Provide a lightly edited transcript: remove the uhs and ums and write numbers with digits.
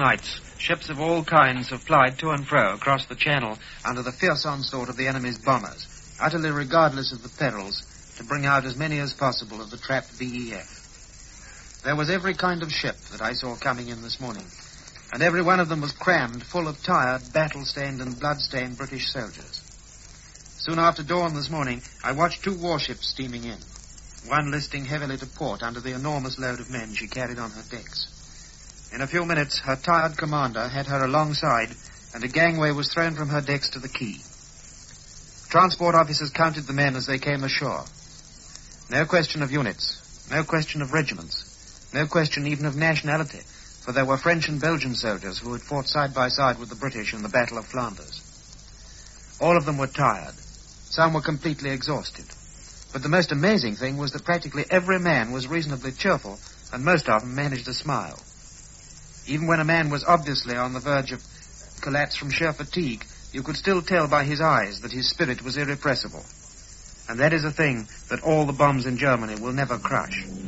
nights, ships of all kinds have plied to and fro across the Channel under the fierce onslaught of the enemy's bombers, utterly regardless of the perils, to bring out as many as possible of the trapped BEF. There was every kind of ship that I saw coming in this morning, and every one of them was crammed full of tired, battle-stained and blood-stained British soldiers. Soon after dawn this morning, I watched 2 warships steaming in, one listing heavily to port under the enormous load of men she carried on her decks. In a few minutes, her tired commander had her alongside, and a gangway was thrown from her decks to the quay. Transport officers counted the men as they came ashore. No question of units, no question of regiments, no question even of nationality, for there were French and Belgian soldiers who had fought side by side with the British in the Battle of Flanders. All of them were tired. Some were completely exhausted. But the most amazing thing was that practically every man was reasonably cheerful, and most of them managed to smile. Even when a man was obviously on the verge of collapse from sheer fatigue, you could still tell by his eyes that his spirit was irrepressible. And that is a thing that all the bombs in Germany will never crush.